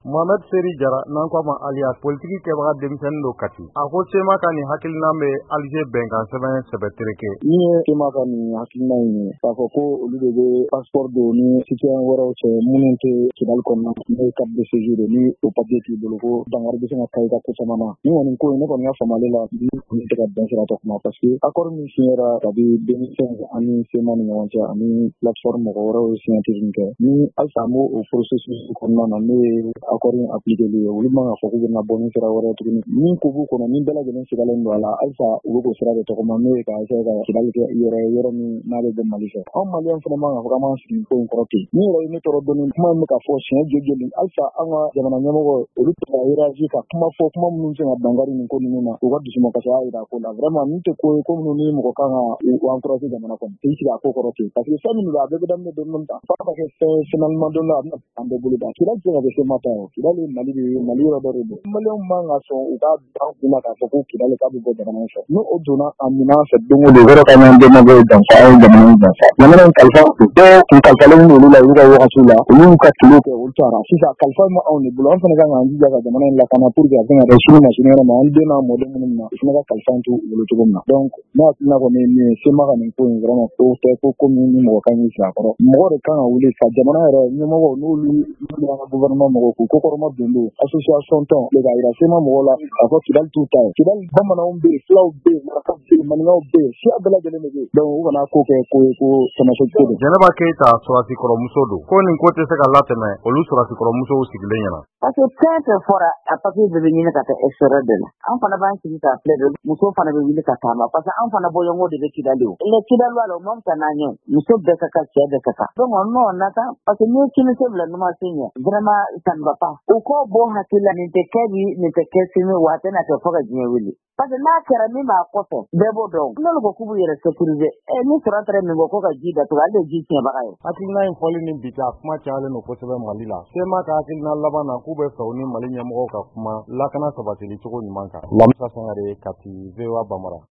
Mohamed Seri Jara n'an ko a ma alias politique kɛbaga denmisɛnnin do Kati. A ko Sema ka nin hakilina bɛ Alger bɛnkan sɛbɛn sɛbɛtereke. Ni ye Sema ka nin hakilina in ye k'a fɔ ko olu de bɛ passeport don ni citoyen wɛrɛw cɛ minnu tɛ Kidali kɔnɔna n'o ye carte de séjour ni o papier t'i bolo ko dankari bɛ se ka kɛ i ka ko caman na. Ni kɔni ko in ne kɔni ka faamuyali la ni kun tɛ ka bɛn sira tɔ kuma parce que accord min signera kabi 2015 ani Sema ni ɲɔgɔn cɛ ani plateforme mɔgɔ wɛrɛw ye signature min kɛ ni halisa an b'o processus kɔnɔna na n'o ye accord in appliquer ye olu man ka fɔ k'u bɛna bɔ ni sira wɛrɛ tuguni min ko b'u kɔnɔ ni bɛɛ lajɛlen sigalen don a la halisa u bɛ k'o sira de tɔgɔma n'o ye ka essayer ka Kidali kɛ yɔrɔ min n'a bɛ bɔ Mali fɛ. Anw Maliyɛn fana man ka fɔ k'an b'an sigi ko in kɔrɔ ten. Ni yɛrɛ ye ne tɔɔrɔ dɔɔni kuma in bɛ ka fɔ siɲɛ joli halisa an ka jamana ɲɛmɔgɔ olu tɛ ka réagir ka kuma fɔ kuma minnu bɛ se ka dankari nin ko ninnu na u ka dusumakansaya jira a ko la vraiment nin tɛ ko ye ko minnu ni mɔgɔ kan ka u encourager jamana kɔnɔ k'i sigi a ko kɔrɔ ten parce que fɛn min don a bɛɛ bɛ daminɛ dɔɔni ta f'a ka kɛ fɛn finalement don dɔ a bɛna an bɛɛ bolo da Kidali tɛ se ka kɛ Sema ta ye o Kidali ye Mali de ye Mali yɔrɔ dɔ de don Maliyɛnw man ka sɔn u ka ban kunna k'a fɔ ko Kidali k'a bɛ bɔ jamana in fɛ n'o o donna a minan fɛ don o don o yɔrɔ ka ɲi dɛmɛ janfa an ye jamana in janfa jamana in kalifa dɔw kun kalifalen olu la olu ka wagati la olu y'u ka kilo kɛ olu taara sisan kalifa ma anw de bolo an fana kan k'an jija ka jamana in lakana pour que a bɛna kɛ sini ma sinikɛnɛ ma an den n'a mɔden minnu na u fana ka kalifa t'u bolo cogo min na donc ne hakilina kɔni ye min ye Sema ka nin ko in vraiment ko tɛ ko min ni mɔgɔ kan k'i sigi a kɔrɔ mɔgɔ de kan ka wuli ka jamana yɛrɛ ɲɛmɔgɔ n'olu y'an ka gouvernement mɔgɔw k'u ko kɔrɔma don don association tɔn de ka yira Sema mɔgɔw la k'a fɔ Kidali t'u ta ye Kidali bamananw bɛ yen fulaw bɛ yen marakaw bɛ yen maninkaw bɛ yen siya bɛɛ lajɛlen de bɛ yen donc u kana ko kɛ ko ye ko Samasoko don. Jɛnɛba Keyita sɔrɔsikɔrɔmuso don ko nin ko tɛ se ka latɛmɛ olu sɔrɔsikɔrɔmusow sigilen ɲɛna. Parce que fɛn fɛn fɔra a papier bɛɛ bɛ ɲini ka taa extérieur de la an fana b'an sigi k'a filɛ de muso fana bɛ wuli ka taama parce que an fana bɔɲɔgɔnko de bɛ Kidali o les Kidaliwa la o man fisa n'an ye muso bɛɛ ka kan cɛ bɛɛ ka kan donc non on attend parce que n'i ye kini se bila numansen ɲɛ vraiment ça ne va pas u k'o bɔ hakili la nin tɛ kɛ bi nin tɛ kɛ sini wa a tɛna kɛ fɔ ka diɲɛ wuli parce que n'a kɛra min b'a kɔfɛ bɛɛ b'o dɔn n'olu ko k'u b'u yɛrɛ sécuriser ni sɔrɔ min bɔ ko ka ji datugu ale de ji tiɲɛbaga ye. Hakilina in fɔli ni bi ta kuma cayalen don kosɛbɛ Mali la. Sema ka hakilina laban na k'u bɛ fɛ u ni Mali ɲɛmɔgɔw ka kuma lakana sabatili cogo ɲuman kan. Lamisa Sangare Kati VOA Bambara.